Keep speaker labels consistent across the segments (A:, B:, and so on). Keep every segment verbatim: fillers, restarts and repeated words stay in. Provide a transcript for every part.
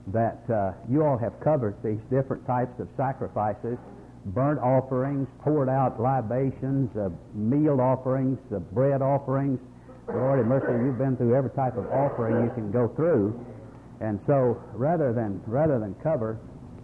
A: that uh, you all have covered these different types of sacrifices, burnt offerings, poured out libations, uh, meal offerings, uh, bread offerings. Lord have mercy, you've been through every type of offering you can go through. And so rather than rather than cover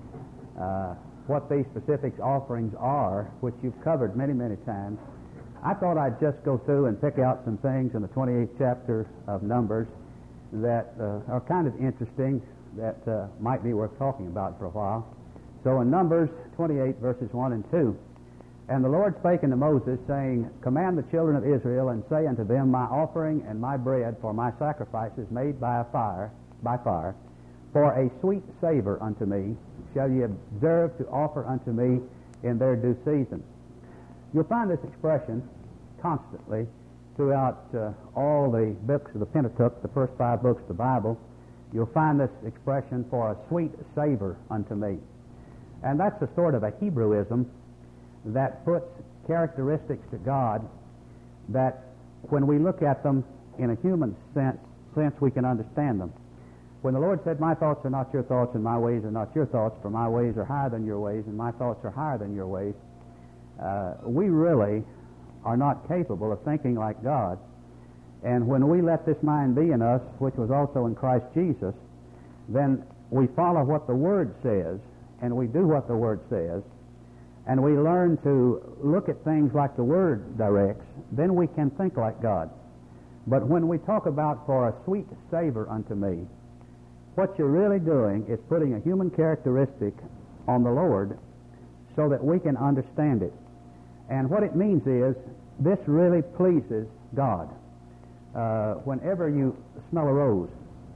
A: uh, what these specific offerings are, which you've covered many, many times, I thought I'd just go through and pick out some things in the twenty-eighth chapter of Numbers that uh, are kind of interesting, that uh, might be worth talking about for a while. So in Numbers twenty-eight, verses one and two, "And the Lord spake unto Moses, saying, Command the children of Israel, and say unto them, My offering and my bread for my sacrifices made by a fire, by fire, for a sweet savor unto me, shall ye observe to offer unto me in their due season." You'll find this expression constantly throughout uh, all the books of the Pentateuch, the first five books of the Bible. You'll find this expression, for a sweet savor unto me. And that's a sort of a Hebrewism that puts characteristics to God that when we look at them in a human sense, sense we can understand them. When the Lord said, "My thoughts are not your thoughts, and my ways are not your thoughts, for my ways are higher than your ways, and my thoughts are higher than your ways," uh, we really are not capable of thinking like God. And when we let this mind be in us, which was also in Christ Jesus, then we follow what the Word says, and we do what the Word says, and we learn to look at things like the Word directs, then we can think like God. But when we talk about "for a sweet savor unto me," what you're really doing is putting a human characteristic on the Lord so that we can understand it. And what it means is, this really pleases God. Uh, whenever you smell a rose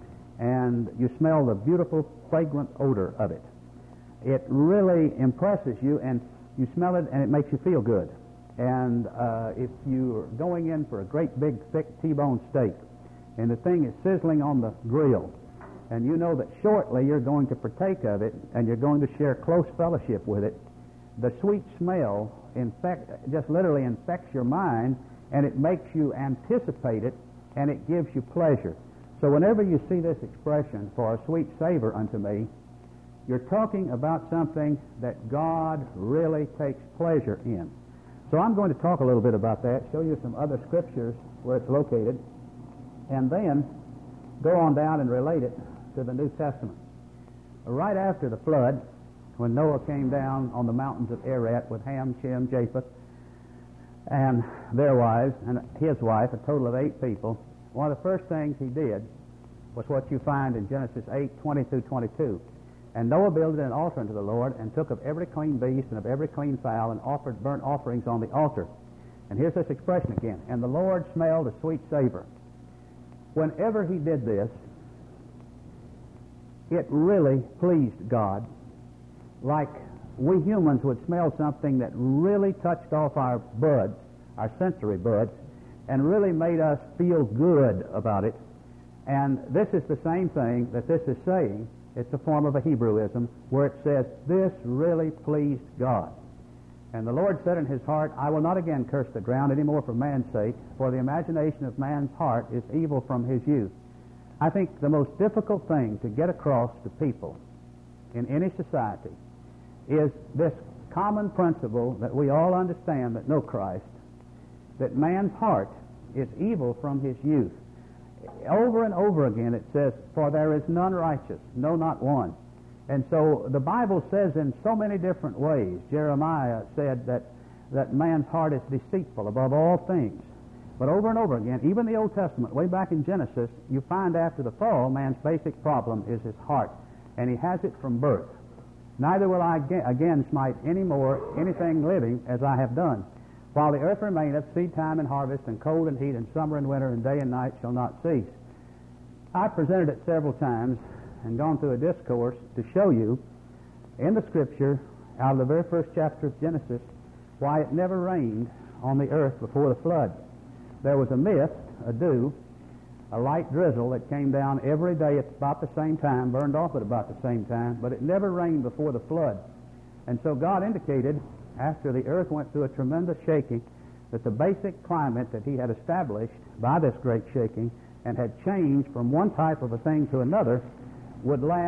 A: and you smell the beautiful, fragrant odor of it, it really impresses you, and you smell it and it makes you feel good. And uh, if you're going in for a great big thick T-bone steak and the thing is sizzling on the grill, and you know that shortly you're going to partake of it and you're going to share close fellowship with it, the sweet smell infect, just literally infects your mind, and it makes you anticipate it, and it gives you pleasure. So whenever you see this expression, "for a sweet savor unto me," you're talking about something that God really takes pleasure in. So I'm going to talk a little bit about that, show you some other scriptures where it's located, and then go on down and relate it to the New Testament. Right after the flood, when Noah came down on the mountains of Ararat with Ham, Shem, Japheth, and their wives, and his wife, a total of eight people, one of the first things he did was what you find in Genesis eight, twenty through twenty-two. "And Noah builded an altar unto the Lord, and took of every clean beast and of every clean fowl, and offered burnt offerings on the altar." And here's this expression again, "And the Lord smelled a sweet savor." Whenever he did this, it really pleased God, like we humans would smell something that really touched off our buds, our sensory buds, and really made us feel good about it. And this is the same thing that this is saying. It's a form of a Hebrewism where it says, "This really pleased God." "And the Lord said in his heart, I will not again curse the ground any more for man's sake, for the imagination of man's heart is evil from his youth." I think the most difficult thing to get across to people in any society is this common principle that we all understand that know Christ, that man's heart is evil from his youth. Over and over again it says, "For there is none righteous, no, not one." And so the Bible says in so many different ways. Jeremiah said that, that man's heart is deceitful above all things. But over and over again, even the Old Testament, way back in Genesis, you find after the fall, man's basic problem is his heart. And he has it from birth. "Neither will I again smite any more anything living as I have done. While the earth remaineth, seed time and harvest, and cold and heat, and summer and winter, and day and night shall not cease." I've presented it several times and gone through a discourse to show you in the Scripture, out of the very first chapter of Genesis, why it never rained on the earth before the flood. There was a mist, a dew, a light drizzle that came down every day at about the same time, burned off at about the same time, but it never rained before the flood. And so God indicated, after the earth went through a tremendous shaking, that the basic climate that he had established by this great shaking and had changed from one type of a thing to another would last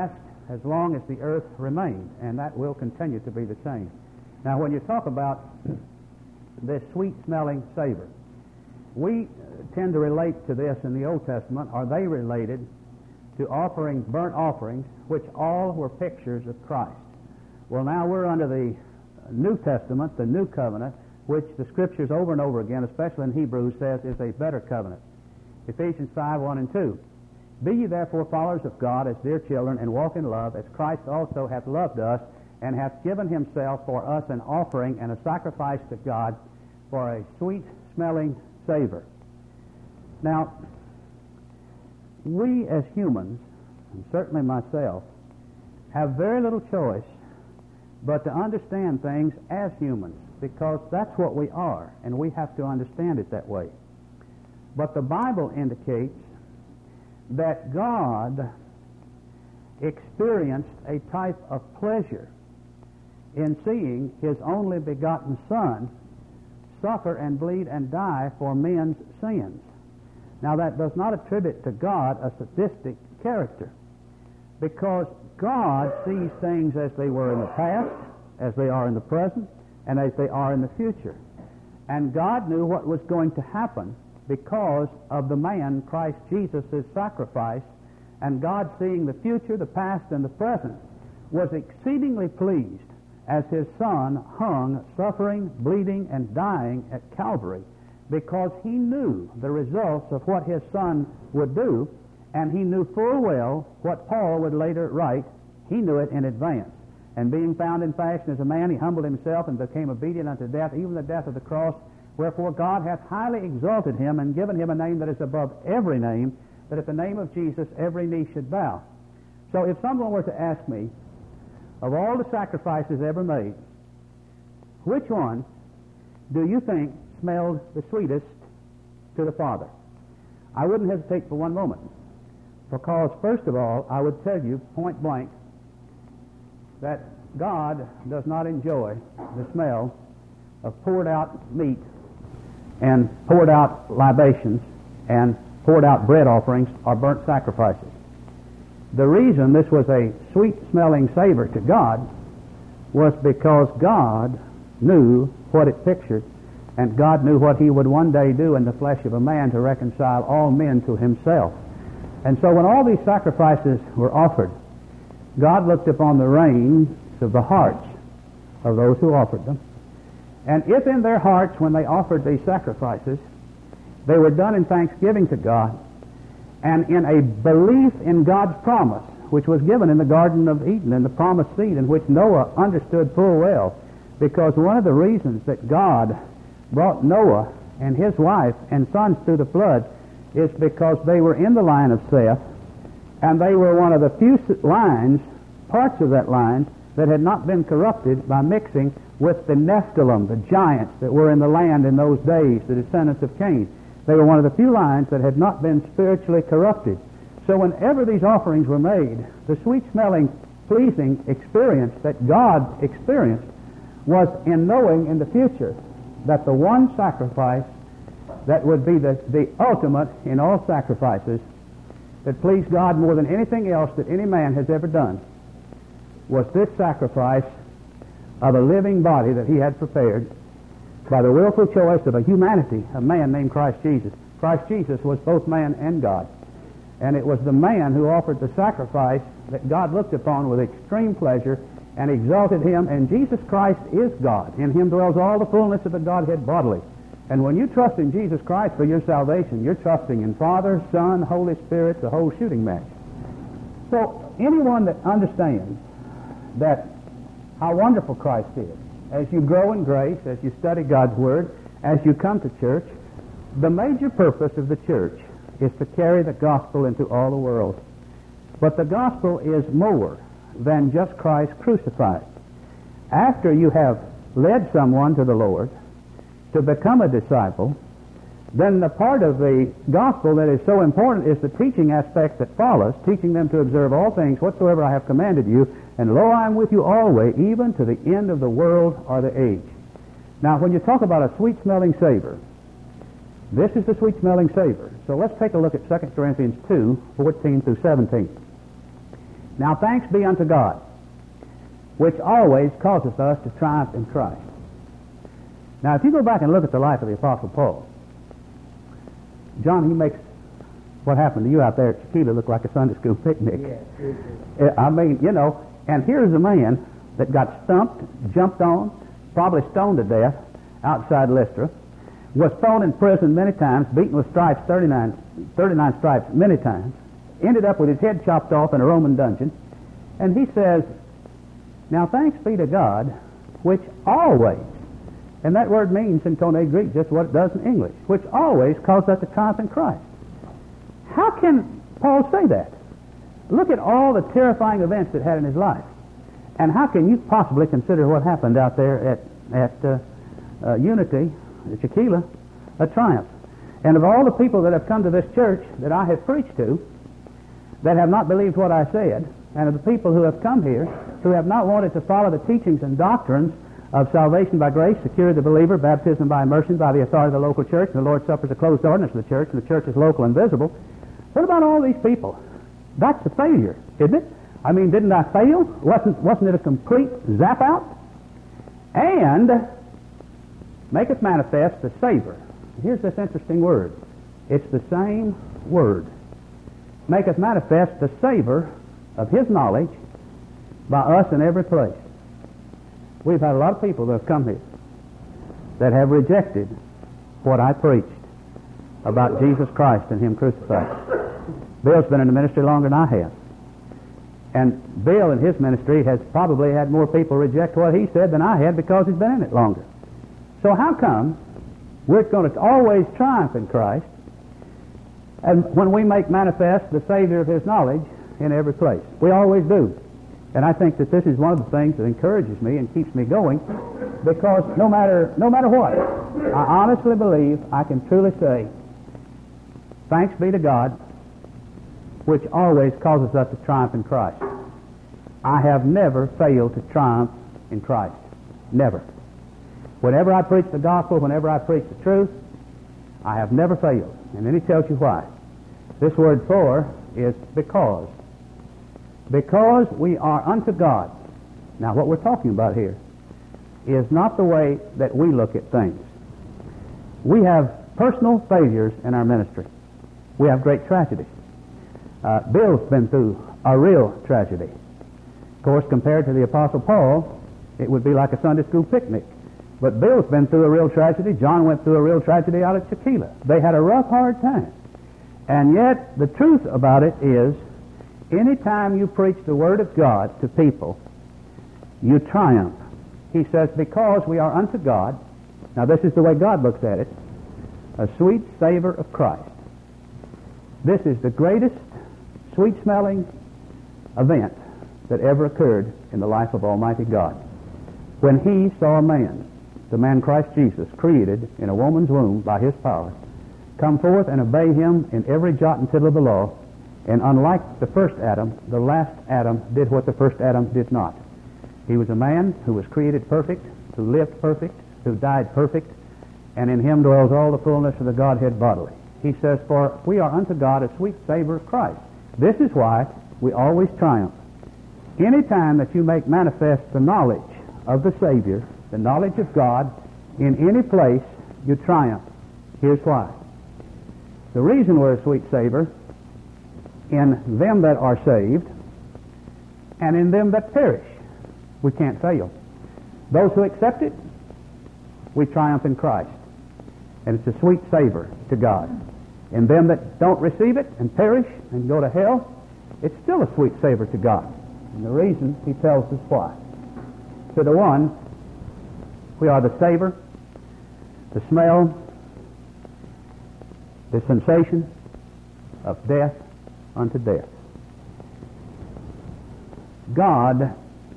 A: as long as the earth remains, and that will continue to be the same. Now, when you talk about this sweet-smelling savor, we tend to relate to this in the Old Testament. Are they related to offering burnt offerings, which all were pictures of Christ? Well, now we're under the New Testament, the New Covenant, which the Scriptures over and over again, especially in Hebrews, says is a better covenant. Ephesians five, one and two. Be ye therefore followers of God as dear children, and walk in love, as Christ also hath loved us, and hath given himself for us an offering and a sacrifice to God for a sweet-smelling savor. Now, we as humans, and certainly myself, have very little choice but to understand things as humans, because that's what we are, and we have to understand it that way. But the Bible indicates that God experienced a type of pleasure in seeing his only begotten Son suffer and bleed and die for men's sins. Now, that does not attribute to God a sadistic character, because God sees things as they were in the past, as they are in the present, and as they are in the future. And God knew what was going to happen because of the man, Christ Jesus' sacrifice, and God, seeing the future, the past, and the present, was exceedingly pleased as his Son hung, suffering, bleeding, and dying at Calvary, because he knew the results of what his Son would do, and he knew full well what Paul would later write. He knew it in advance. And being found in fashion as a man, he humbled himself and became obedient unto death, even the death of the cross. Wherefore God hath highly exalted him and given him a name that is above every name, that at the name of Jesus every knee should bow. So if someone were to ask me, of all the sacrifices ever made, which one do you think smelled the sweetest to the Father? I wouldn't hesitate for one moment, because first of all, I would tell you point blank that God does not enjoy the smell of poured out meat and poured out libations and poured out bread offerings or burnt sacrifices. The reason this was a sweet-smelling savor to God was because God knew what it pictured, and God knew what he would one day do in the flesh of a man to reconcile all men to himself. And so when all these sacrifices were offered, God looked upon the reins of the hearts of those who offered them. And if in their hearts, when they offered these sacrifices, they were done in thanksgiving to God and in a belief in God's promise, which was given in the Garden of Eden, in the promised seed, in which Noah understood full well, because one of the reasons that God brought Noah and his wife and sons through the flood is because they were in the line of Seth, and they were one of the few lines, parts of that line, that had not been corrupted by mixing with the Nephilim, the giants that were in the land in those days, the descendants of Cain. They were one of the few lines that had not been spiritually corrupted. So whenever these offerings were made, the sweet-smelling, pleasing experience that God experienced was in knowing in the future that the one sacrifice that would be the, the ultimate in all sacrifices, that pleased God more than anything else that any man has ever done, was this sacrifice of a living body that he had prepared by the willful choice of a humanity, a man named Christ Jesus. Christ Jesus was both man and God. And it was the man who offered the sacrifice that God looked upon with extreme pleasure and exalted him. And Jesus Christ is God. In him dwells all the fullness of the Godhead bodily. And when you trust in Jesus Christ for your salvation, you're trusting in Father, Son, Holy Spirit, the whole shooting match. So anyone that understands that how wonderful Christ is, as you grow in grace, as you study God's Word, as you come to church, the major purpose of the church is to carry the gospel into all the world. But the gospel is more than just Christ crucified. After you have led someone to the Lord to become a disciple, then the part of the gospel that is so important is the teaching aspect that follows, teaching them to observe all things whatsoever I have commanded you, and lo, I am with you always, even to the end of the world or the age. Now, when you talk about a sweet-smelling savor, this is the sweet-smelling savor. So let's take a look at Second Corinthians two, fourteen through seventeen. Now thanks be unto God, which always causeth us to triumph in Christ. Now if you go back and look at the life of the Apostle Paul, John, he makes what happened to you out there at Chiquita look like a Sunday school picnic.
B: Yes,
A: I mean, you know, and here's a man that got stumped, jumped on, probably stoned to death outside Lystra, was thrown in prison many times, beaten with stripes, thirty-nine, thirty-nine stripes many times, ended up with his head chopped off in a Roman dungeon, and he says, now thanks be to God, which always, and that word means in Koine Greek just what it does in English, which always caused us to triumph in Christ. How can Paul say that? Look at all the terrifying events that had in his life. And how can you possibly consider what happened out there at, at uh, uh, Unity, at Chiquila, a triumph? And of all the people that have come to this church that I have preached to, that have not believed what I said, and of the people who have come here, who have not wanted to follow the teachings and doctrines of salvation by grace, security of the believer, baptism by immersion, by the authority of the local church, and the Lord's Supper is a closed ordinance of the church, and the church is local and visible, what about all these people? That's a failure, isn't it? I mean, didn't I fail? Wasn't, wasn't it a complete zap out? And maketh manifest the savor. Here's this interesting word. It's the same word. Maketh manifest the savor of his knowledge by us in every place. We've had a lot of people that have come here that have rejected what I preached about Jesus Christ and him crucified. Bill's been in the ministry longer than I have. And Bill in his ministry has probably had more people reject what he said than I had because he's been in it longer. So how come we're going to always triumph in Christ and when we make manifest the Savior of his knowledge in every place? We always do. And I think that this is one of the things that encourages me and keeps me going, because no matter no matter what, I honestly believe I can truly say, thanks be to God, which always causes us to triumph in Christ. I have never failed to triumph in Christ. Never. Whenever I preach the gospel, whenever I preach the truth, I have never failed. And then he tells you why. This word for is because. Because we are unto God. Now what we're talking about here is not the way that we look at things. We have personal failures in our ministry. We have great tragedies. Uh, Bill's been through a real tragedy. Of course, compared to the Apostle Paul, it would be like a Sunday school picnic. But Bill's been through a real tragedy. John went through a real tragedy out at Chiquila. They had a rough, hard time. And yet, the truth about it is, any time you preach the Word of God to people, you triumph. He says, because we are unto God, now this is the way God looks at it, a sweet savor of Christ. This is the greatest sweet-smelling event that ever occurred in the life of Almighty God. When he saw a man, the man Christ Jesus, created in a woman's womb by his power, come forth and obey him in every jot and tittle of the law, and unlike the first Adam, the last Adam did what the first Adam did not. He was a man who was created perfect, who lived perfect, who died perfect, and in him dwells all the fullness of the Godhead bodily. He says, for we are unto God a sweet savor of Christ. This is why we always triumph. Any time that you make manifest the knowledge of the Savior, the knowledge of God, in any place, you triumph. Here's why. The reason we're a sweet savor in them that are saved and in them that perish, we can't fail. Those who accept it, we triumph in Christ. And it's a sweet savor to God. In them that don't receive it and perish and go to hell, it's still a sweet savor to God. And the reason he tells us why. To the one, we are the savor, the smell, the sensation of death unto death. God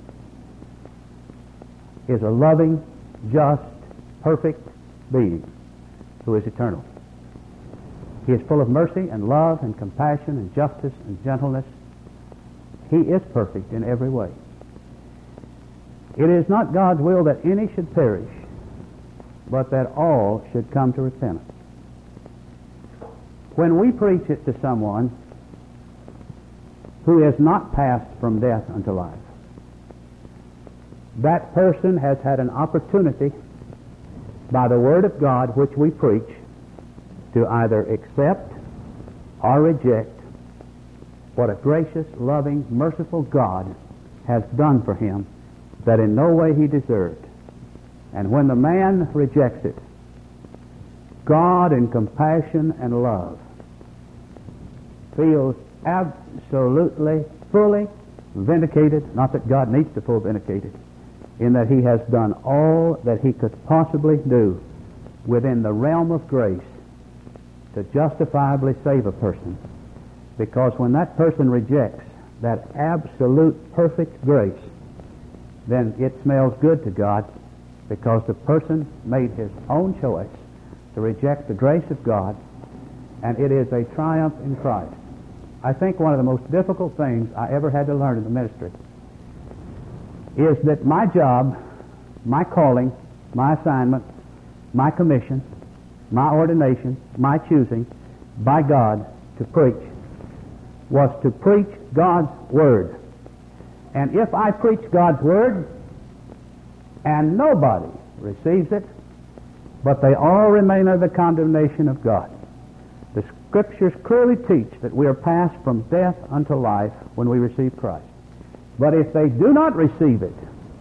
A: is a loving, just, perfect being who is eternal. He is full of mercy and love and compassion and justice and gentleness. He is perfect in every way. It is not God's will that any should perish, but that all should come to repentance. When we preach it to someone, who is not passed from death unto life. That person has had an opportunity by the Word of God which we preach to either accept or reject what a gracious, loving, merciful God has done for him that in no way he deserved. And when the man rejects it, God in compassion and love feels absolutely, fully vindicated, not that God needs to feel vindicated, in that he has done all that he could possibly do within the realm of grace to justifiably save a person. Because when that person rejects that absolute perfect grace, then it smells good to God, because the person made his own choice to reject the grace of God, and it is a triumph in Christ. I think one of the most difficult things I ever had to learn in the ministry is that my job, my calling, my assignment, my commission, my ordination, my choosing by God to preach was to preach God's Word. And if I preach God's Word and nobody receives it, but they all remain under the condemnation of God, the Scriptures clearly teach that we are passed from death unto life when we receive Christ. But if they do not receive it,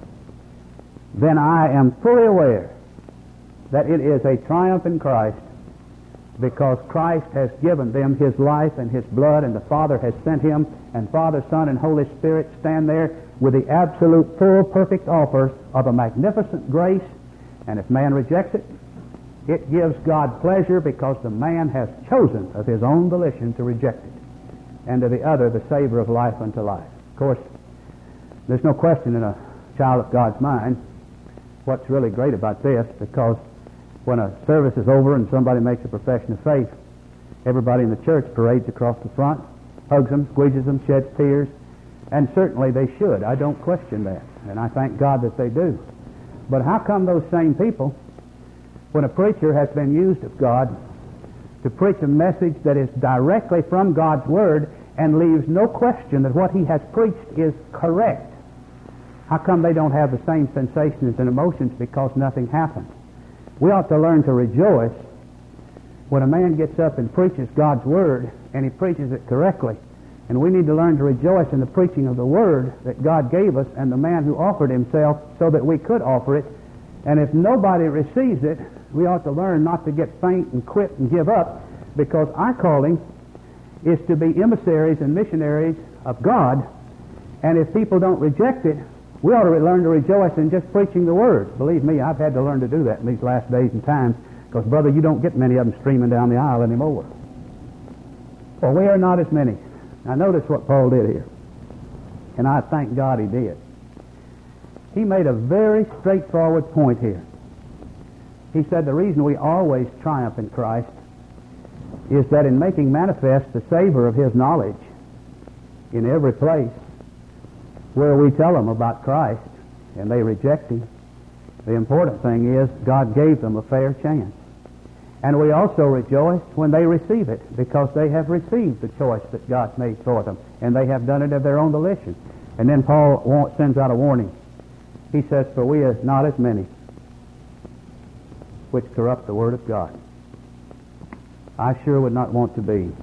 A: then I am fully aware that it is a triumph in Christ, because Christ has given them His life and His blood, and the Father has sent Him, and Father, Son, and Holy Spirit stand there with the absolute, full, perfect offer of a magnificent grace. And if man rejects it, it gives God pleasure, because the man has chosen of his own volition to reject it, and to the other the savor of life unto life. Of course, there's no question in a child of God's mind what's really great about this, because when a service is over and somebody makes a profession of faith, everybody in the church parades across the front, hugs them, squeezes them, sheds tears, and certainly they should. I don't question that, and I thank God that they do. But how come those same people, when a preacher has been used of God to preach a message that is directly from God's Word and leaves no question that what he has preached is correct, how come they don't have the same sensations and emotions because nothing happened? We ought to learn to rejoice when a man gets up and preaches God's Word and he preaches it correctly. And we need to learn to rejoice in the preaching of the Word that God gave us and the man who offered himself so that we could offer it. And if nobody receives it, we ought to learn not to get faint and quit and give up, because our calling is to be emissaries and missionaries of God. And if people don't reject it, we ought to learn to rejoice in just preaching the Word. Believe me, I've had to learn to do that in these last days and times, because, brother, you don't get many of them streaming down the aisle anymore. For we are not as many. Now, notice what Paul did here, and I thank God he did. He made a very straightforward point here. He said the reason we always triumph in Christ is that in making manifest the savor of His knowledge in every place where we tell them about Christ and they reject Him, the important thing is God gave them a fair chance. And we also rejoice when they receive it, because they have received the choice that God made for them, and they have done it of their own volition. And then Paul sends out a warning. He says, for we are not as many which corrupt the Word of God. I sure would not want to be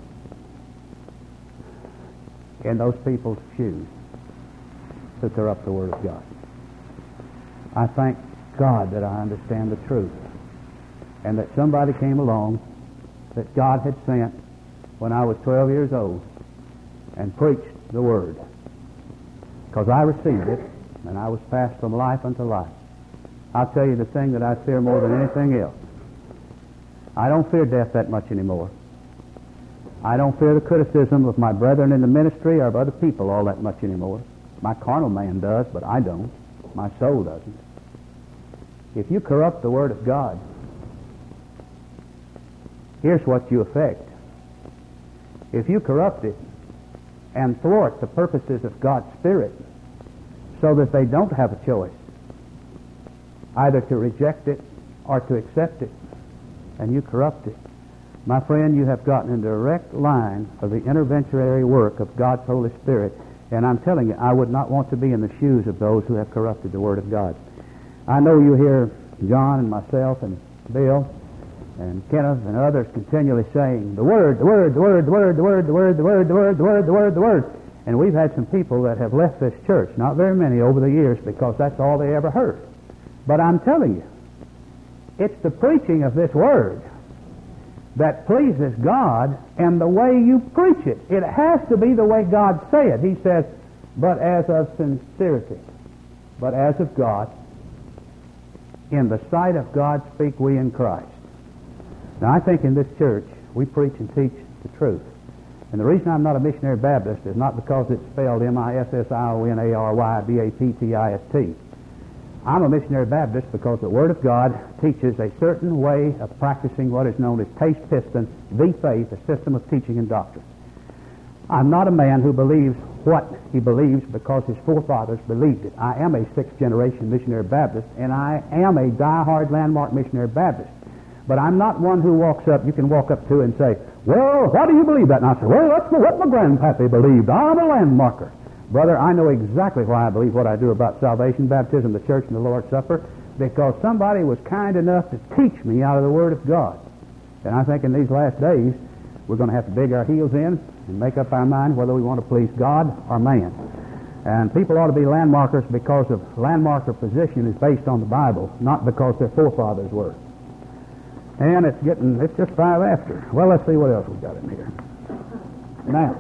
A: in those people's shoes to corrupt the Word of God. I thank God that I understand the truth, and that somebody came along that God had sent when I was twelve years old and preached the Word, because I received it and I was passed from life unto life. I'll tell you the thing that I fear more than anything else. I don't fear death that much anymore. I don't fear the criticism of my brethren in the ministry or of other people all that much anymore. My carnal man does, but I don't. My soul doesn't. If you corrupt the Word of God, here's what you affect. If you corrupt it and thwart the purposes of God's Spirit so that they don't have a choice either to reject it or to accept it, and you corrupt it, My friend, you have gotten in direct line of the interventionary work of God's Holy Spirit. And I'm telling you, I would not want to be in the shoes of those who have corrupted the Word of God. I know you hear John and myself and Bill and Kenneth and others continually saying, the Word, the Word, the Word, the Word, the Word, the Word, the Word, the Word, the Word, the Word, the Word. And we've had some people that have left this church, not very many over the years, because that's all they ever heard. But I'm telling you, it's the preaching of this Word that pleases God and the way you preach it. It has to be the way God said. He says, but as of sincerity, but as of God, in the sight of God speak we in Christ. Now I think in this church we preach and teach the truth. And the reason I'm not a missionary Baptist is not because it's spelled M I S S I O N A R Y B A P T I S T. I'm a missionary Baptist because the Word of God teaches a certain way of practicing what is known as taste piston, the faith, a system of teaching and doctrine. I'm not a man who believes what he believes because his forefathers believed it. I am a sixth generation missionary Baptist, and I am a die-hard landmark missionary Baptist. But I'm not one who walks up, you can walk up to and say, well, why do you believe that? And I say, well, that's what my grandpappy believed. I'm a landmarker. Brother, I know exactly why I believe what I do about salvation, baptism, the church, and the Lord's Supper, because somebody was kind enough to teach me out of the Word of God. And I think in these last days, we're going to have to dig our heels in and make up our mind whether we want to please God or man. And people ought to be landmarkers because of landmarker position is based on the Bible, not because their forefathers were. And it's getting, it's just five after. Well, let's see what else we've got in here. Now,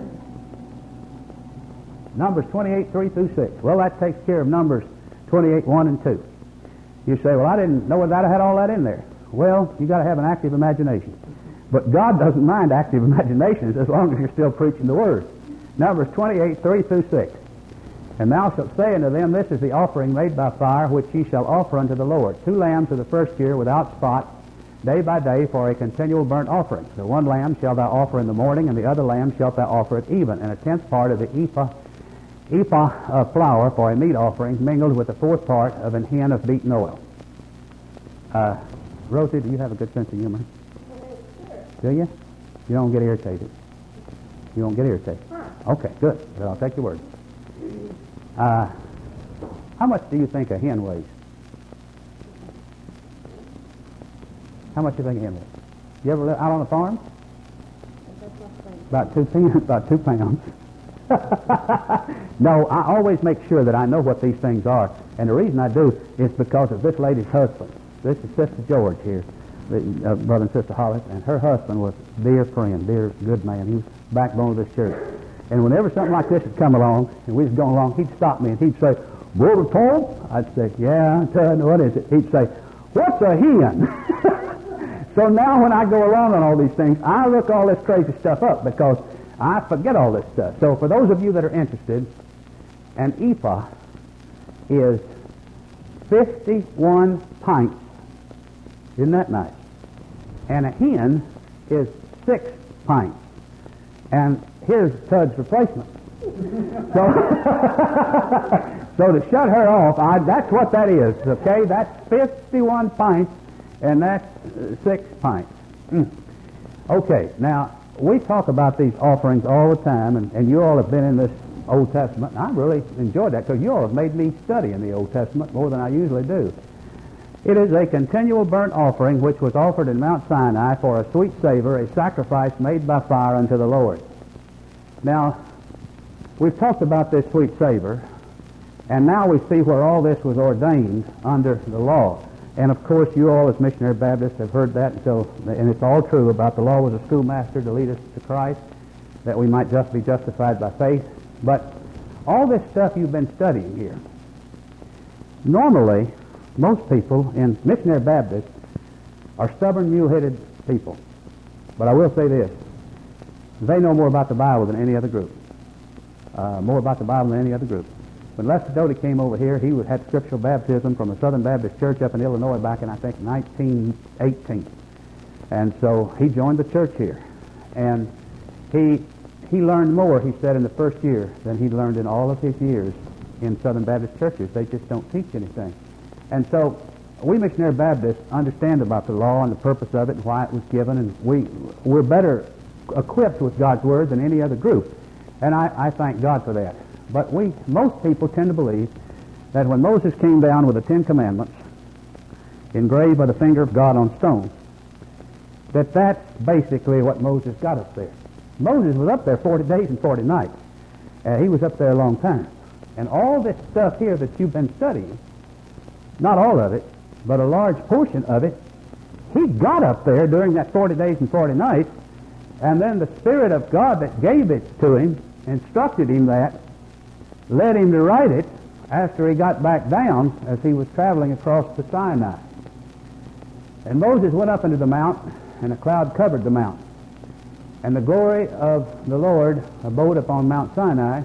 A: Numbers twenty-eight, three through six. Well, that takes care of Numbers twenty-eight, one and two. You say, well, I didn't know that I had all that in there. Well, you got to have an active imagination. But God doesn't mind active imaginations as long as you're still preaching the Word. Numbers twenty-eight, three through six. And thou shalt say unto them, this is the offering made by fire, which ye shall offer unto the Lord. Two lambs of the first year without spot, day by day, for a continual burnt offering. The one lamb shalt thou offer in the morning, and the other lamb shalt thou offer at even, and a tenth part of the ephah ephah of flour for a meat offering, mingled with the fourth part of an hin of beaten oil. Uh, Rosie, do you have a good sense of humor? Do you? You don't get irritated. You don't get irritated. Okay, good. Then I'll take your word. Uh, how much do you think a hen weighs? How much do you think a hen weighs? You ever live out on a farm? About two pounds. About two pounds. No, I always make sure that I know what these things are. And the reason I do is because of this lady's husband. This is Sister George here, the, uh, Brother and Sister Hollis, and her husband was a dear friend, dear good man. He was the backbone of this church. And whenever something like this would come along, and we was going along, he'd stop me and he'd say, Brother Tom? I'd say, yeah, Ted, what is it? He'd say, what's a hen? So now when I go along on all these things, I look all this crazy stuff up because I forget all this stuff. So for those of you that are interested, an ephah is fifty-one pints. Isn't that nice? And a hen is six pints. And here's Tud's replacement. So, so to shut her off, I, that's what that is, okay? That's fifty-one pints, and that's uh, six pints. Mm. Okay, now, we talk about these offerings all the time, and, and you all have been in this Old Testament, and I really enjoyed that because you all have made me study in the Old Testament more than I usually do. It is a continual burnt offering which was offered in Mount Sinai for a sweet savor, a sacrifice made by fire unto the Lord. Now, we've talked about this sweet savor, and now we see where all this was ordained under the law. And of course, you all as missionary Baptists have heard that, and, so, and it's all true about the law was a schoolmaster to lead us to Christ, that we might just be justified by faith. But all this stuff you've been studying here, normally, most people in missionary Baptists are stubborn, mule-headed people. But I will say this, they know more about the Bible than any other group. Uh, more about the Bible than any other group. When Lester Doty came over here, he had scriptural baptism from a Southern Baptist church up in Illinois back in, I think, nineteen eighteen. And so he joined the church here. And he he learned more, he said, in the first year than he'd learned in all of his years in Southern Baptist churches. They just don't teach anything. And so we missionary Baptists understand about the law and the purpose of it and why it was given, and we, we're better equipped with God's Word than any other group. And I, I thank God for that. But we, most people tend to believe that when Moses came down with the Ten Commandments, engraved by the finger of God on stone, that that's basically what Moses got up there. Moses was up there forty days and forty nights. Uh, he was up there a long time. And all this stuff here that you've been studying, not all of it, but a large portion of it, he got up there during that forty days and forty nights, and then the Spirit of God that gave it to him, instructed him that, led him to write it after he got back down as he was traveling across the Sinai. And Moses went up into the mount, and a cloud covered the mount. And the glory of the Lord abode upon Mount Sinai,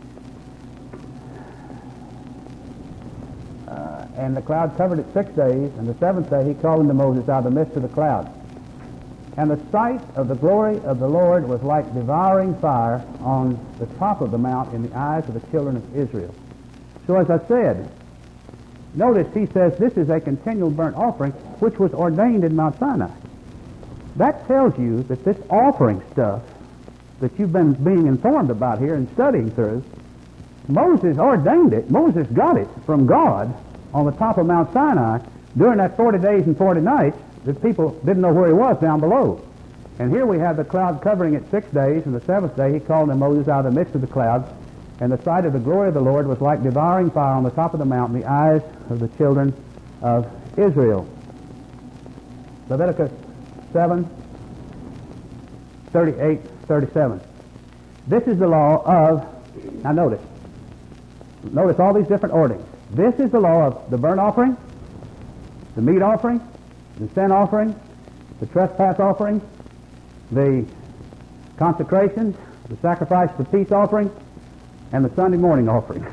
A: uh, and the cloud covered it six days, and the seventh day he called unto Moses out of the midst of the cloud. And the sight of the glory of the Lord was like devouring fire on the top of the mount in the eyes of the children of Israel. So as I said, notice he says this is a continual burnt offering which was ordained in Mount Sinai. That tells you that this offering stuff that you've been being informed about here and studying through, Moses ordained it. Moses got it from God on the top of Mount Sinai during that forty days and forty nights that people didn't know where he was down below. And here we have the cloud covering it six days, and the seventh day he called unto Moses out of the midst of the clouds, and the sight of the glory of the Lord was like devouring fire on the top of the mountain, the eyes of the children of Israel. Leviticus seven, thirty-eight, thirty-seven. This is the law of, now notice, notice all these different orderings. This is the law of the burnt offering, the meat offering, the sin offering, the trespass offering, the consecrations, the sacrifice of peace offering, and the Sunday morning offering.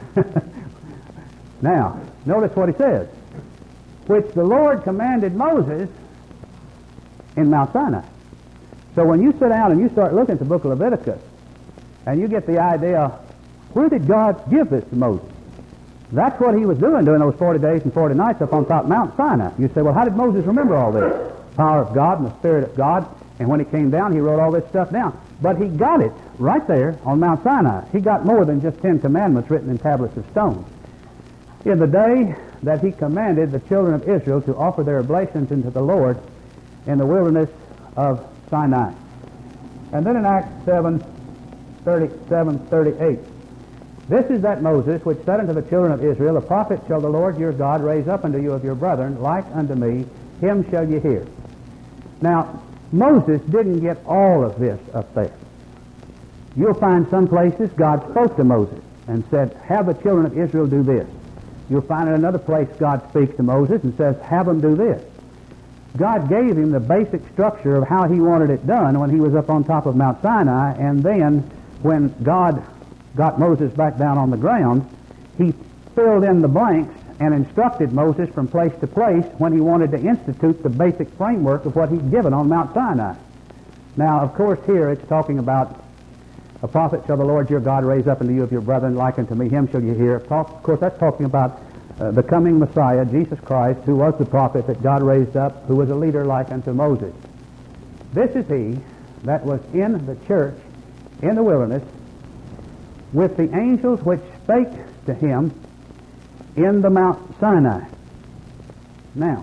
A: Now, notice what he says. Which the Lord commanded Moses in Mount Sinai. So when you sit down and you start looking at the book of Leviticus, and you get the idea, where did God give this to Moses? That's what he was doing during those forty days and forty nights up on top of Mount Sinai. You say, well, how did Moses remember all this? Power of God and the Spirit of God. And when he came down, he wrote all this stuff down. But he got it right there on Mount Sinai. He got more than just Ten Commandments written in tablets of stone. In the day that he commanded the children of Israel to offer their oblations unto the Lord in the wilderness of Sinai. And then in Acts seven, thirty-seven, thirty-eight. This is that Moses which said unto the children of Israel, a prophet shall the Lord your God raise up unto you of your brethren, like unto me, him shall ye hear. Now, Moses didn't get all of this up there. You'll find some places God spoke to Moses and said, have the children of Israel do this. You'll find in another place God speaks to Moses and says, have them do this. God gave him the basic structure of how he wanted it done when he was up on top of Mount Sinai, and then when God got Moses back down on the ground, he filled in the blanks and instructed Moses from place to place when he wanted to institute the basic framework of what he'd given on Mount Sinai. Now, of course, here it's talking about a prophet shall the Lord your God raise up unto you of your brethren, like unto me, him shall you hear. Of course, that's talking about uh, the coming Messiah, Jesus Christ, who was the prophet that God raised up, who was a leader like unto Moses. This is he that was in the church in the wilderness with the angels which spake to him in the Mount Sinai. Now,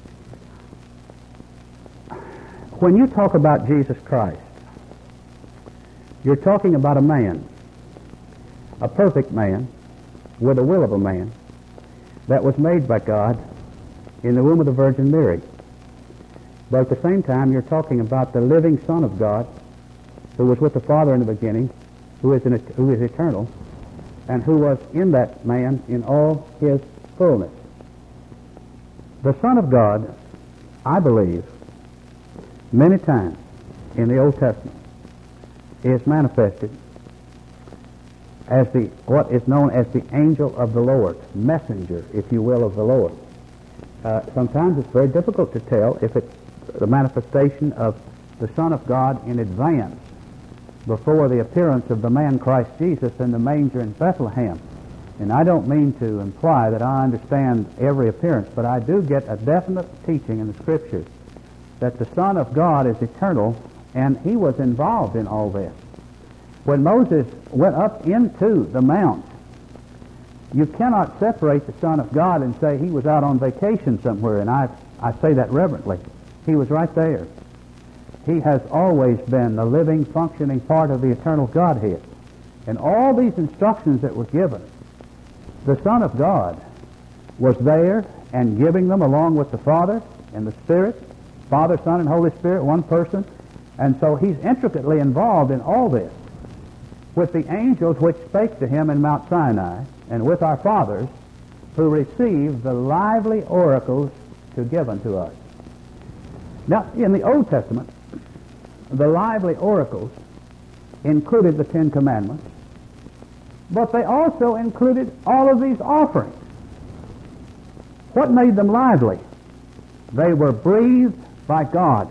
A: when you talk about Jesus Christ, you're talking about a man, a perfect man, with the will of a man, that was made by God in the womb of the Virgin Mary. But at the same time, you're talking about the living Son of God, who was with the Father in the beginning, who is, in, who is eternal, and who was in that man in all his fullness. The Son of God, I believe, many times in the Old Testament, is manifested as the what is known as the angel of the Lord, messenger, if you will, of the Lord. Uh, sometimes it's very difficult to tell if it's the manifestation of the Son of God in advance, before the appearance of the man Christ Jesus in the manger in Bethlehem. And I don't mean to imply that I understand every appearance, but I do get a definite teaching in the Scriptures that the Son of God is eternal, and he was involved in all this. When Moses went up into the mount, you cannot separate the Son of God and say he was out on vacation somewhere, and I, I say that reverently. He was right there. He has always been the living, functioning part of the eternal Godhead. And all these instructions that were given, the Son of God was there and giving them along with the Father and the Spirit, Father, Son, and Holy Spirit, one person. And so he's intricately involved in all this with the angels which spake to him in Mount Sinai, and with our fathers who received the lively oracles to give unto us. Now, in the Old Testament, the lively oracles included the Ten Commandments, but they also included all of these offerings. What made them lively? They were breathed by God.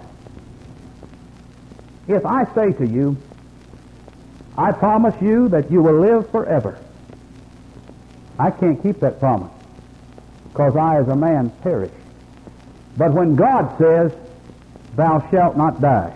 A: If I say to you, I promise you that you will live forever, I can't keep that promise, because I as a man perish. But when God says, thou shalt not die,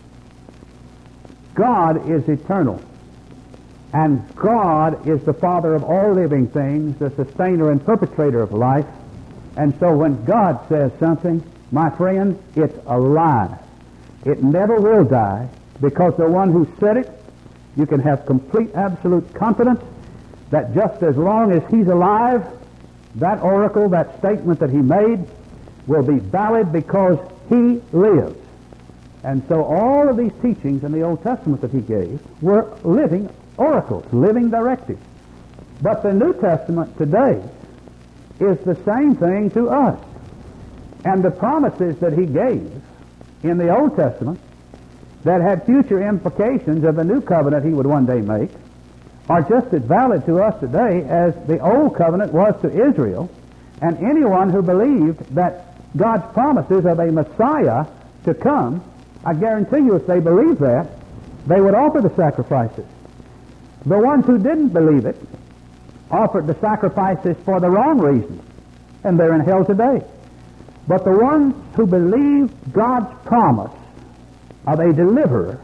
A: God is eternal, and God is the Father of all living things, the sustainer and perpetrator of life. And so when God says something, my friend, it's alive. It never will die, because the one who said it, you can have complete, absolute confidence that just as long as he's alive, that oracle, that statement that he made, will be valid because he lives. And so all of these teachings in the Old Testament that he gave were living oracles, living directives. But the New Testament today is the same thing to us. And the promises that he gave in the Old Testament that had future implications of the new covenant he would one day make are just as valid to us today as the old covenant was to Israel. And anyone who believed that God's promises of a Messiah to come, I guarantee you if they believed that, they would offer the sacrifices. The ones who didn't believe it offered the sacrifices for the wrong reasons, and they're in hell today. But the ones who believed God's promise of a deliverer,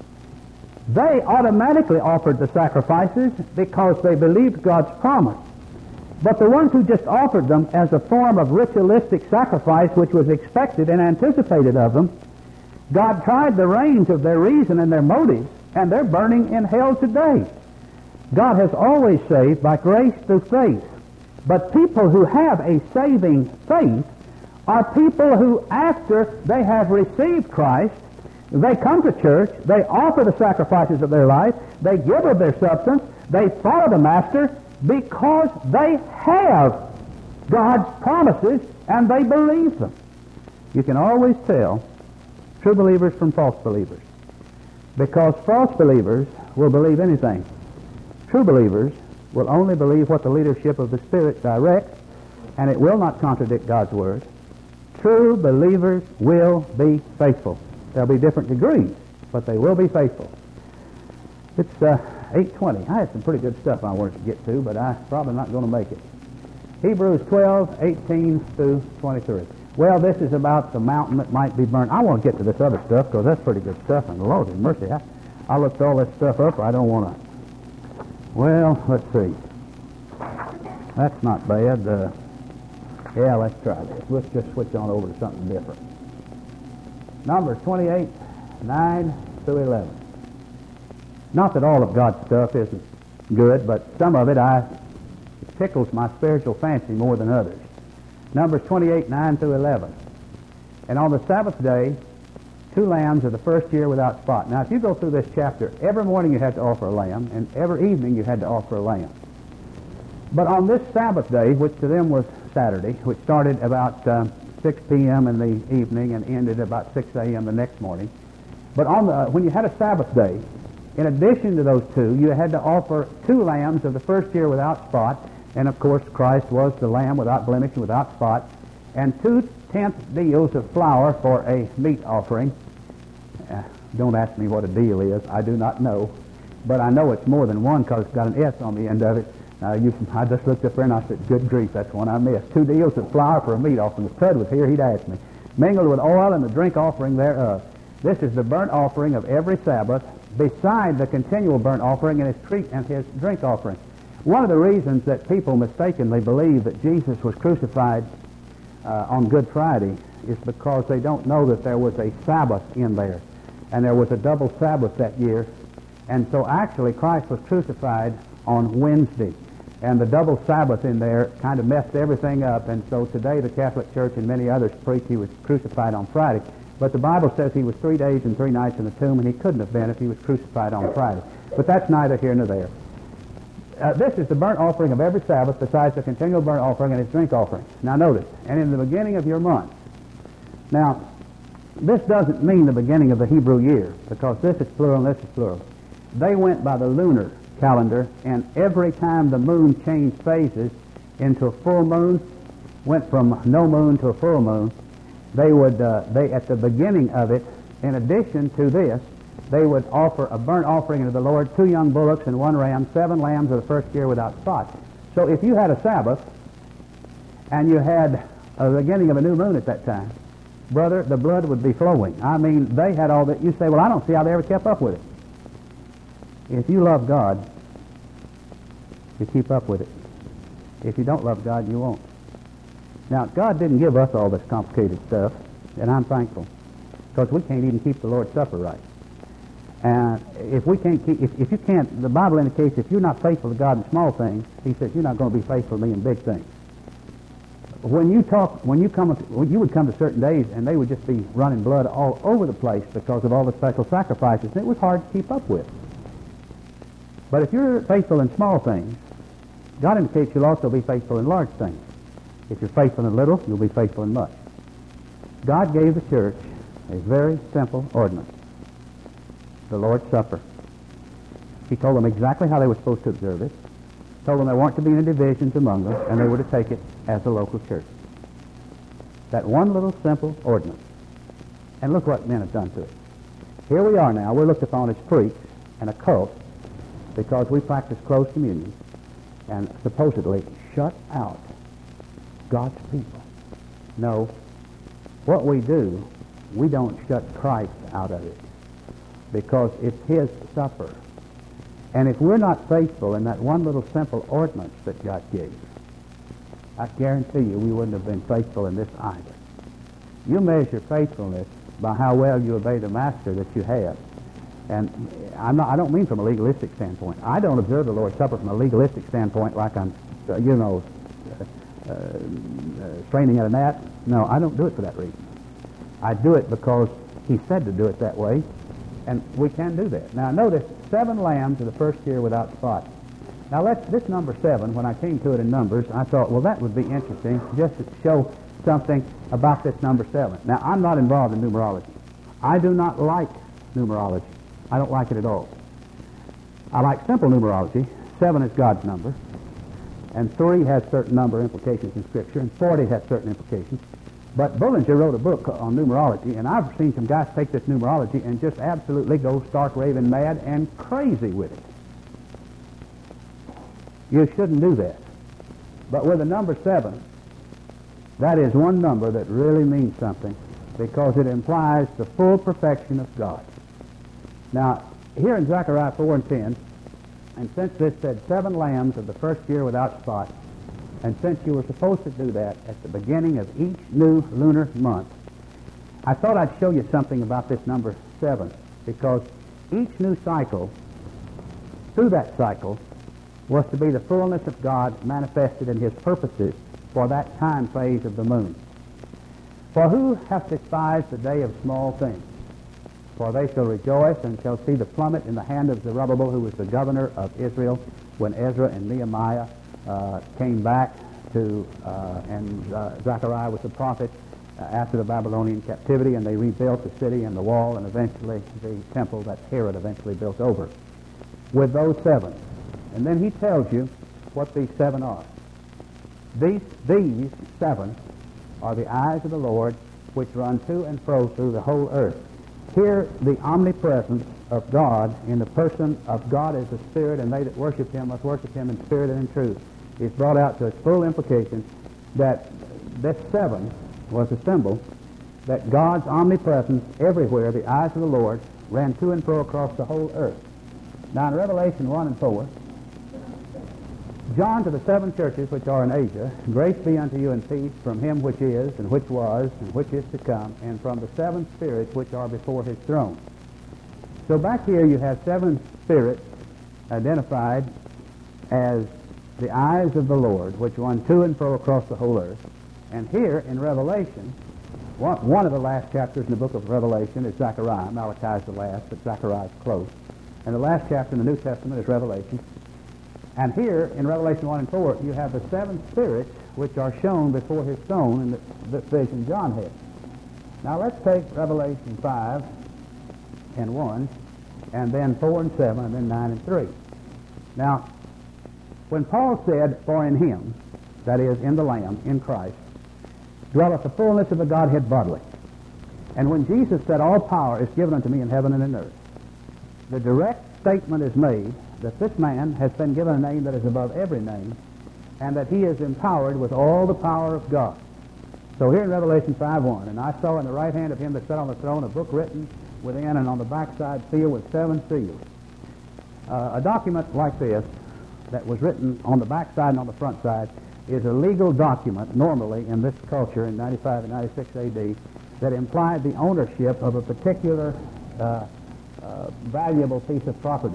A: they automatically offered the sacrifices because they believed God's promise. But the ones who just offered them as a form of ritualistic sacrifice, which was expected and anticipated of them, God tried the range of their reason and their motives, and they're burning in hell today. God has always saved by grace through faith. But people who have a saving faith are people who, after they have received Christ, they come to church, they offer the sacrifices of their life, they give of their substance, they follow the Master because they have God's promises and they believe them. You can always tell true believers from false believers, because false believers will believe anything. True believers will only believe what the leadership of the Spirit directs, and it will not contradict God's Word. True believers will be faithful. There'll be different degrees, but they will be faithful. It's uh, eight twenty. I had some pretty good stuff I wanted to get to, but I'm probably not going to make it. Hebrews twelve, eighteen through twenty-three. Well, this is about the mountain that might be burned. I want to get to this other stuff because that's pretty good stuff, and Lord have mercy, I, I looked all this stuff up. I don't want to. Well, let's see. That's not bad. Uh, yeah, let's try this. Let's just switch on over to something different. Numbers twenty-eight, nine through eleven. Not that all of God's stuff isn't good, but some of it I it tickles my spiritual fancy more than others. Numbers twenty-eight, nine through eleven. And on the Sabbath day, two lambs of the first year without spot. Now, if you go through this chapter, every morning you had to offer a lamb, and every evening you had to offer a lamb. But on this Sabbath day, which to them was Saturday, which started about uh, six p.m. in the evening and ended about six a.m. the next morning. But on the when you had a Sabbath day, in addition to those two, you had to offer two lambs of the first year without spot, and of course Christ was the lamb without blemish and without spot, and two tenth deals of flour for a meat offering. Uh, don't ask me what a deal is. I do not know. But I know it's more than one because it's got an S on the end of it. Now, you, I just looked up there and I said, good grief, that's one I missed. Two deals of flour for a meat offering. If Tud was here, he'd ask me. Mingled with oil and the drink offering thereof. This is the burnt offering of every Sabbath, beside the continual burnt offering and his, tre- and his drink offering. One of the reasons that people mistakenly believe that Jesus was crucified uh, on Good Friday is because they don't know that there was a Sabbath in there. And there was a double Sabbath that year. And so actually Christ was crucified on Wednesday. And the double Sabbath in there kind of messed everything up. And so today the Catholic Church and many others preach he was crucified on Friday. But the Bible says he was three days and three nights in the tomb, and he couldn't have been if he was crucified on Friday. But that's neither here nor there. Uh, this is the burnt offering of every Sabbath, besides the continual burnt offering and his drink offering. Now notice, and in the beginning of your month. Now, this doesn't mean the beginning of the Hebrew year, because this is plural and this is plural. They went by the lunar calendar, and every time the moon changed phases into a full moon, went from no moon to a full moon, they would, uh, they at the beginning of it, in addition to this, they would offer a burnt offering to the Lord, two young bullocks and one ram, seven lambs of the first year without spot. So if you had a Sabbath, and you had a beginning of a new moon at that time, brother, the blood would be flowing. I mean, they had all that. You say, well, I don't see how they ever kept up with it. If you love God, you keep up with it. If you don't love God, you won't. Now, God didn't give us all this complicated stuff, and I'm thankful, because we can't even keep the Lord's Supper right. And if we can't keep, if, if you can't, the Bible indicates if you're not faithful to God in small things, he says you're not going to be faithful to me in big things. When you talk, when you come, when you would come to certain days, and they would just be running blood all over the place because of all the special sacrifices, and it was hard to keep up with. But if you're faithful in small things, God indicates you'll also be faithful in large things. If you're faithful in little, you'll be faithful in much. God gave the church a very simple ordinance, the Lord's Supper. He told them exactly how they were supposed to observe it, told them there weren't to be any divisions among them, and they were to take it as a local church. That one little simple ordinance. And look what men have done to it. Here we are now, we're looked upon as freaks and a cult because we practice close communion and supposedly shut out God's people. No, what we do, we don't shut Christ out of it, because it's his supper. And if we're not faithful in that one little simple ordinance that God gave, I guarantee you we wouldn't have been faithful in this either. You measure faithfulness by how well you obey the master that you have. And I'm not, I don't mean from a legalistic standpoint. I don't observe the Lord's Supper from a legalistic standpoint like I'm, uh, you know, uh, uh, straining at a gnat. No, I don't do it for that reason. I do it because he said to do it that way, and we can do that. Now notice, seven lambs of the first year without spot. Now let's, this number seven, when I came to it in Numbers, I thought, well, that would be interesting just to show something about this number seven. Now, I'm not involved in numerology. I do not like numerology. I don't like it at all. I like simple numerology. Seven is God's number, and three has certain number implications in Scripture, and forty has certain implications. But Bullinger wrote a book on numerology, and I've seen some guys take this numerology and just absolutely go stark raving mad and crazy with it. You shouldn't do that. But with the number seven, that is one number that really means something, because it implies the full perfection of God. Now, here in Zechariah four and ten, and since this said seven lambs of the first year without spot, and since you were supposed to do that at the beginning of each new lunar month, I thought I'd show you something about this number seven, because each new cycle, through that cycle, was to be the fullness of God manifested in his purposes for that time phase of the moon. For who hath despised the day of small things? For they shall rejoice and shall see the plummet in the hand of Zerubbabel, who was the governor of Israel, when Ezra and Nehemiah uh, came back to, uh, and uh, Zechariah was the prophet uh, after the Babylonian captivity, and they rebuilt the city and the wall and eventually the temple that Herod eventually built over, with those seven. And then he tells you what these seven are. These, these seven are the eyes of the Lord, which run to and fro through the whole earth. Here, the omnipresence of God in the person of God as a spirit, and they that worship him must worship him in spirit and in truth, is brought out to its full implication that this seven was a symbol that God's omnipresence everywhere, the eyes of the Lord, ran to and fro across the whole earth. Now in Revelation one and four, John to the seven churches which are in Asia, grace be unto you and peace from him which is, and which was, and which is to come, and from the seven spirits which are before his throne. So back here you have seven spirits identified as the eyes of the Lord, which run to and fro across the whole earth. And here in Revelation, one, one of the last chapters in the book of Revelation is Zechariah. Malachi is the last, but Zechariah is close. And the last chapter in the New Testament is Revelation. And here in Revelation one and four, you have the seven spirits which are shown before his throne in the, the vision John had. Now let's take Revelation five and one, and then four and seven, and then nine and three. Now, when Paul said, for in him, that is, in the Lamb, in Christ, dwelleth the fullness of the Godhead bodily. And when Jesus said, all power is given unto me in heaven and in earth, the direct statement is made that this man has been given a name that is above every name, and that he is empowered with all the power of God. So here in Revelation five one, and I saw in the right hand of him that sat on the throne a book written within and on the backside sealed with seven seals. Uh, a document like this that was written on the backside and on the front side is a legal document normally in this culture in ninety-five and ninety-six A D that implied the ownership of a particular uh, uh, valuable piece of property.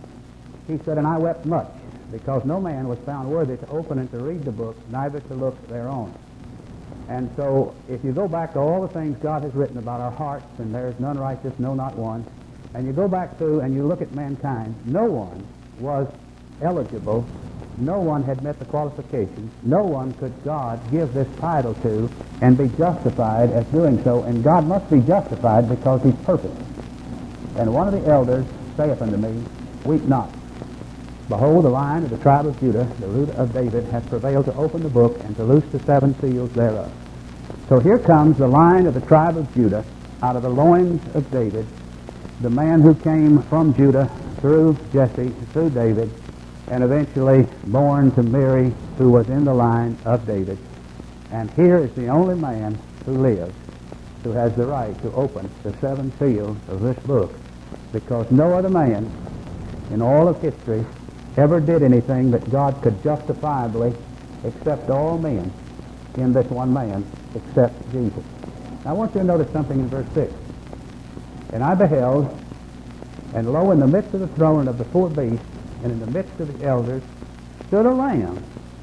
A: He said, and I wept much, because no man was found worthy to open and to read the book, neither to look thereon. And so, if you go back to all the things God has written about our hearts, and there is none righteous, no, not one, and you go back through and you look at mankind, no one was eligible, no one had met the qualifications, no one could God give this title to and be justified as doing so, and God must be justified because he's perfect. And one of the elders saith unto me, weep not. Behold, the Lion of the tribe of Judah, the root of David, hath prevailed to open the book and to loose the seven seals thereof. So here comes the Lion of the tribe of Judah, out of the loins of David, the man who came from Judah through Jesse, through David, and eventually born to Mary, who was in the line of David. And here is the only man who lives who has the right to open the seven seals of this book, because no other man in all of history ever did anything that God could justifiably accept all men in this one man except Jesus. Now I want you to notice something in verse six. And I beheld, and lo, in the midst of the throne and of the four beasts, and in the midst of the elders, stood a lamb,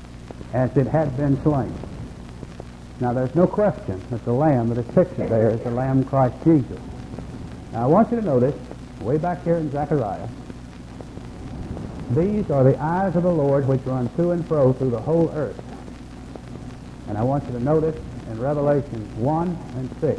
A: as it had been slain. Now there's no question that the lamb that is pictured there is the Lamb Christ Jesus. Now I want you to notice, way back here in Zechariah, these are the eyes of the Lord which run to and fro through the whole earth. And I want you to notice in Revelation one and six,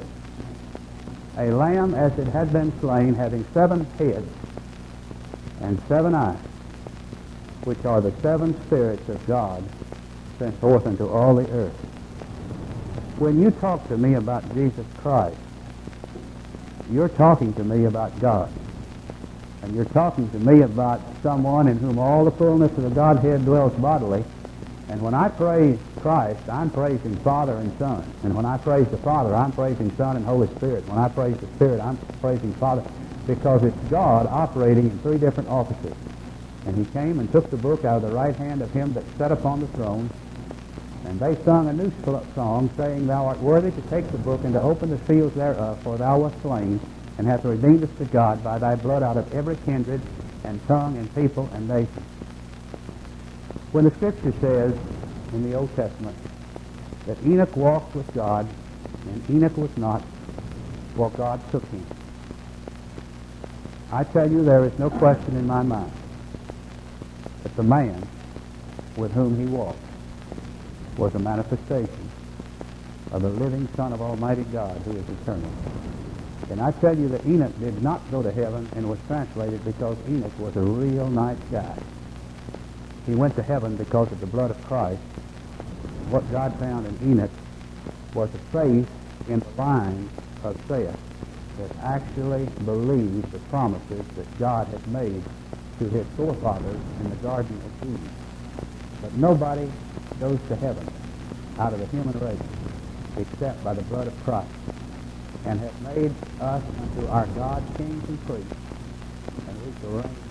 A: a lamb as it had been slain, having seven heads and seven eyes, which are the seven spirits of God sent forth into all the earth. When you talk to me about Jesus Christ, you're talking to me about God. And you're talking to me about someone in whom all the fullness of the Godhead dwells bodily. And when I praise Christ, I'm praising Father and Son. And when I praise the Father, I'm praising Son and Holy Spirit. When I praise the Spirit, I'm praising Father, because it's God operating in three different offices. And he came and took the book out of the right hand of him that sat upon the throne. And they sung a new song, saying, Thou art worthy to take the book and to open the seals thereof, for thou wast slain, and hath redeemed us to God by thy blood out of every kindred and tongue and people and nation. When the Scripture says in the Old Testament that Enoch walked with God, and Enoch was not, for God took him, I tell you there is no question in my mind that the man with whom he walked was a manifestation of the living Son of Almighty God, who is eternal. And I tell you that Enoch did not go to heaven and was translated because Enoch was a real nice guy. He went to heaven because of the blood of Christ. What God found in Enoch was a faith in the line of Seth, that actually believe the promises that God has made to his forefathers in the Garden of Eden. But nobody goes to heaven out of the human race except by the blood of Christ, and has made us unto our God kings and priests, and we shall reign